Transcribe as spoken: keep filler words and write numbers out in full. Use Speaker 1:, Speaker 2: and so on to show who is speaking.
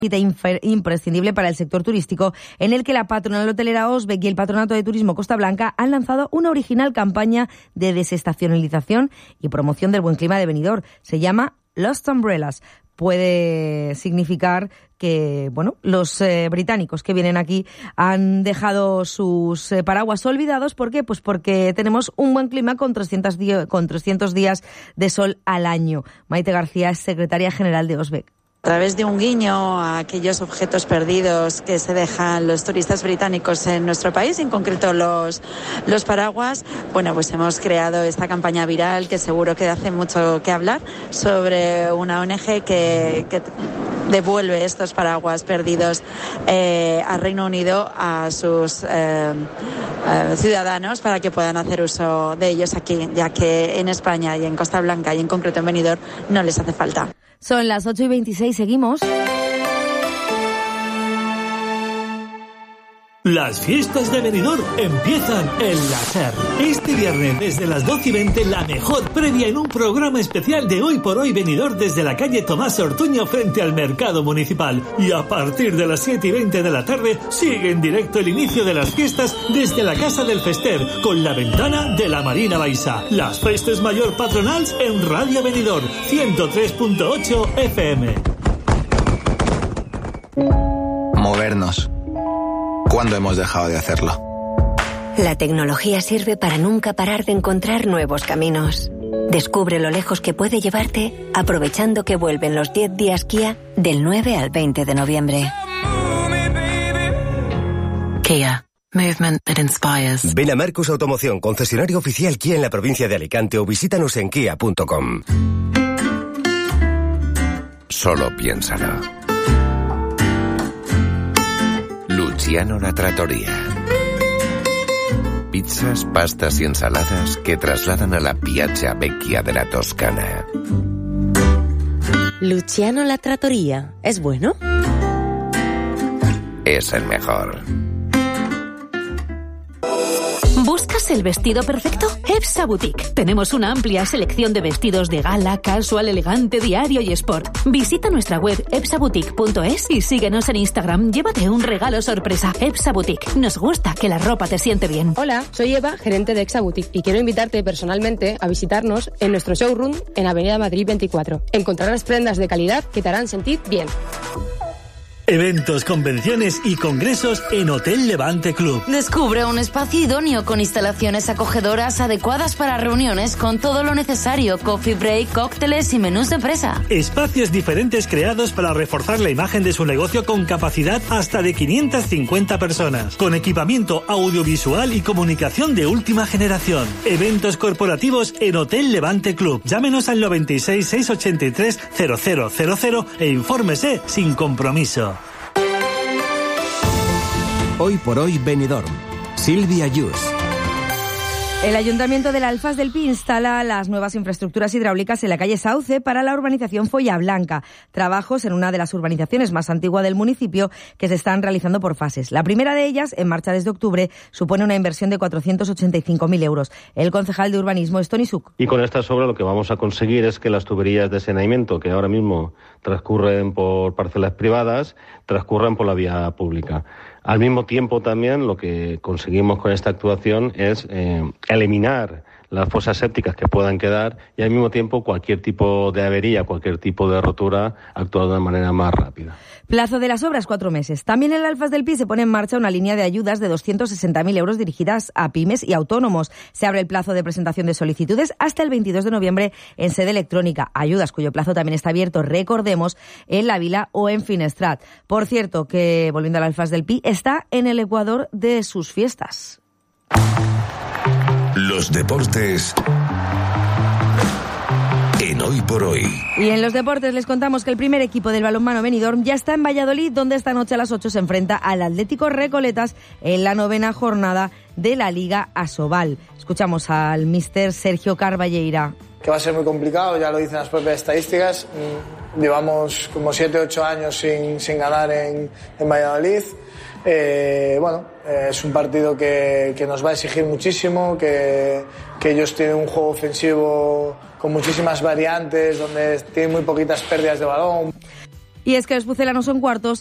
Speaker 1: imprescindible para el sector turístico, en el que la patronal hotelera Osbeck y el Patronato de Turismo Costa Blanca han lanzado una original campaña de desestacionalización y promoción del buen clima de Benidorm. Se llama Lost Umbrellas. Puede significar que, bueno, los eh, británicos que vienen aquí han dejado sus eh, paraguas olvidados. ¿Por qué? Pues porque tenemos un buen clima con trescientos, di- con trescientos días de sol al año. Maite García es secretaria general de Osbeck.
Speaker 2: A través de un guiño a aquellos objetos perdidos que se dejan los turistas británicos en nuestro país, en concreto los, los paraguas, bueno, pues hemos creado esta campaña viral que seguro que hace mucho que hablar sobre una O N G que, que devuelve estos paraguas perdidos eh, al Reino Unido a sus eh, eh, ciudadanos para que puedan hacer uso de ellos aquí, ya que en España y en Costa Blanca y en concreto en Benidorm no les hace falta.
Speaker 1: Son las ocho y veintiséis, seguimos.
Speaker 3: Las fiestas de Benidorm empiezan en la SER. Este viernes desde las doce y veinte, la mejor previa en un programa especial de Hoy por Hoy Benidorm desde la calle Tomás Ortuño frente al Mercado Municipal. Y a partir de las siete y veinte de la tarde sigue en directo el inicio de las fiestas desde la Casa del Fester con la ventana de la Marina Baixa. Las festes mayor patronals en Radio Benidorm ciento tres punto ocho F M.
Speaker 4: Movernos. ¿Cuándo hemos dejado de hacerlo?
Speaker 5: La tecnología sirve para nunca parar de encontrar nuevos caminos. Descubre lo lejos que puede llevarte aprovechando que vuelven los diez días Kia del nueve al veinte de noviembre.
Speaker 6: Kia. Movement that inspires.
Speaker 7: Ven a Marcus Automoción, concesionario oficial Kia en la provincia de Alicante, o visítanos en kia punto com.
Speaker 8: Solo piénsalo. Luciano La Trattoria. Pizzas, pastas y ensaladas que trasladan a la Piazza Vecchia de la Toscana.
Speaker 9: Luciano La Trattoria. ¿Es bueno?
Speaker 8: Es el mejor.
Speaker 10: ¿Buscas el vestido perfecto? EPSA Boutique. Tenemos una amplia selección de vestidos de gala, casual, elegante, diario y sport. Visita nuestra web epsa boutique punto es y síguenos en Instagram. Llévate un regalo sorpresa. EPSA Boutique. Nos gusta que la ropa te siente bien.
Speaker 11: Hola, soy Eva, gerente de EPSA Boutique, y quiero invitarte personalmente a visitarnos en nuestro showroom en Avenida Madrid veinticuatro. Encontrarás prendas de calidad que te harán sentir bien.
Speaker 3: Eventos, convenciones y congresos en Hotel Levante Club.
Speaker 12: Descubre un espacio idóneo con instalaciones acogedoras adecuadas para reuniones con todo lo necesario, coffee break, cócteles y menús de empresa.
Speaker 3: Espacios diferentes creados para reforzar la imagen de su negocio con capacidad hasta de quinientas cincuenta personas, con equipamiento audiovisual y comunicación de última generación. Eventos corporativos en Hotel Levante Club. Llámenos al noventa y seis, seiscientos ochenta y tres, cero cero cero cero e infórmese sin compromiso.
Speaker 13: Hoy por Hoy Benidorm. Silvia Yus.
Speaker 1: El Ayuntamiento de la Alfaz del Pi instala las nuevas infraestructuras hidráulicas en la calle Sauce para la urbanización Folla Blanca. Trabajos en una de las urbanizaciones más antiguas del municipio que se están realizando por fases. La primera de ellas, en marcha desde octubre, supone una inversión de cuatrocientos ochenta y cinco mil euros. El concejal de urbanismo es Toni Suc.
Speaker 14: Y con estas obras lo que vamos a conseguir es que las tuberías de saneamiento, que ahora mismo transcurren por parcelas privadas, transcurran por la vía pública. Al mismo tiempo también lo que conseguimos con esta actuación es eh, eliminar las fosas sépticas que puedan quedar y al mismo tiempo cualquier tipo de avería, cualquier tipo de rotura actuar de una manera más rápida.
Speaker 1: Plazo de las obras, cuatro meses. También en el Alfaz del Pi se pone en marcha una línea de ayudas de doscientos sesenta mil euros dirigidas a pymes y autónomos. Se abre el plazo de presentación de solicitudes hasta el veintidós de noviembre en sede electrónica. Ayudas cuyo plazo también está abierto, recordemos, en La Vila o en Finestrat. Por cierto, que volviendo al Alfaz del Pi, está en el ecuador de sus fiestas.
Speaker 8: Los deportes en Hoy por Hoy.
Speaker 1: Y en los deportes les contamos que el primer equipo del balonmano Benidorm ya está en Valladolid, donde esta noche a las ocho se enfrenta al Atlético Recoletas en la novena jornada de la Liga Asobal. Escuchamos al míster Sergio Carballeira.
Speaker 15: Que va a ser muy complicado, ya lo dicen las propias estadísticas. Llevamos como siete u ocho años sin, sin ganar en, en Valladolid. Eh, bueno, eh, es un partido que, que nos va a exigir muchísimo, que, que ellos tienen un juego ofensivo con muchísimas variantes, donde tienen muy poquitas pérdidas de balón.
Speaker 1: Y es que los pucelanos son cuartos